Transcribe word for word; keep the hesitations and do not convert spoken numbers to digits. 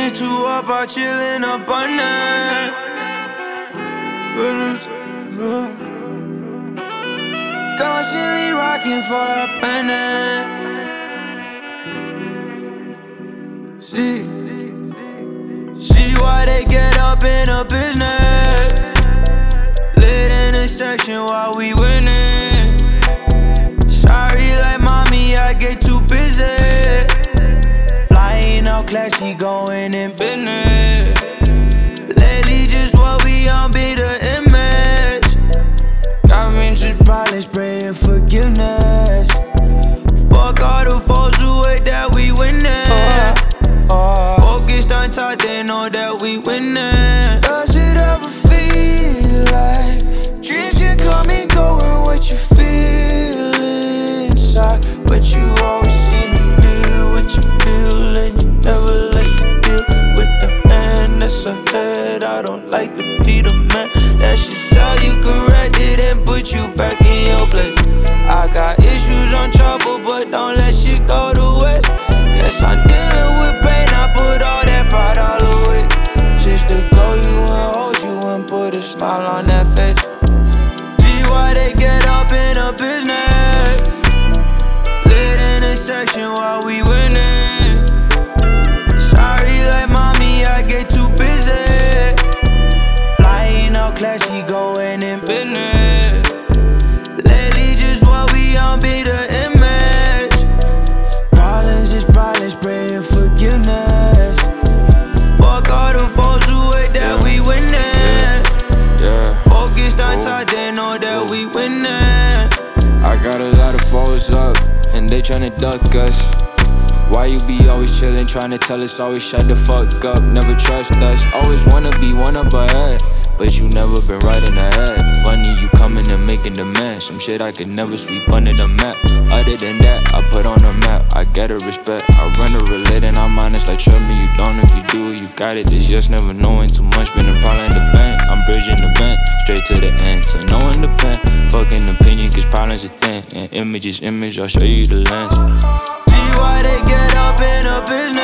Feelings too up, I chillin' up on that. Feelings, yeah. Constantly rockin' for a penny. See, see why they get up in a business. Lit in a section while we winning. Sorry, like mommy, I get too busy. Flying out classy, going in business. Lately, just what we on be the image. Got me just problems, praying forgiveness. Fuck all the foes who hate that we winning. Oh, oh. Focused on top, they know that we winning. Does it ever feel like dreams can come and go and what you feel inside? But you always seem to feel what you feel, and you never like to deal with the hand that's ahead. I don't like to be the man that should tell you correct it and put you back in your place. I got issues on trouble, but don't let shit go to waste. Guess I'm dealing with pain, I put all that pride all away. Just to go you and hold you and put a smile on that face. See why they get up in a business. Lit in a section while we winning. Sorry, like mommy, I get too busy. Flying out classy, going in business. Lately, just what we on be the image. Problems is problems, praying forgiveness. Fuck all the foes who hate that we winning. Yeah. Focused on Ooh. top, they know that Ooh. we winning. I got a lot of foes up, and they tryna duck us. Why you be always chillin', tryna tell us always shut the fuck up, never trust us. Always wanna be one up ahead, but you never been right in the head. Funny you coming and making demands, some shit I could never sweep under the mat. Other than that, I put on the map, I get her respect. I run a relate and I'm honest, like trust me, you don't. If you do it, you got it. This just never knowing too much, been a problem in the bank. I'm bridging the vent, straight to the end, to knowing the pen. Fucking opinion, cause problems a thing, and image is image, I'll show you the lens. See why they get up in a business.